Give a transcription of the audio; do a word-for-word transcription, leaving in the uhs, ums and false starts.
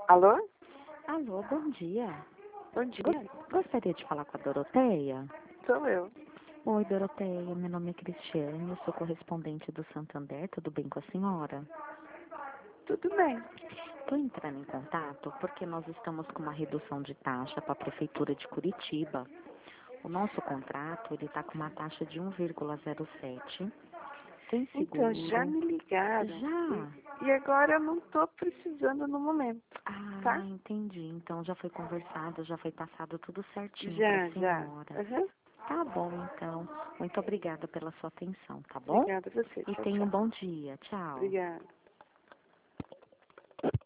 Alô? Alô, bom dia. Bom dia. Gos- Gostaria de falar com a Doroteia? Sou eu. Oi, Doroteia, meu nome é Cristiane, eu sou correspondente do Santander, tudo bem com a senhora? Tudo bem. Estou entrando em contato porque nós estamos com uma redução de taxa para a Prefeitura de Curitiba. O nosso contrato, ele está com uma taxa de um vírgula zero sete. Tem seguro. Então, já me ligaram. Já? E, e agora eu não estou precisando no momento. Ah, Tá? entendi. Então já foi conversado, já foi passado tudo certinho para Já, a já. senhora. Uhum. Tá bom, então. Muito obrigada pela sua atenção, tá bom? Obrigada a você. E Tchau, tenha um tchau. bom dia. Tchau. Obrigada.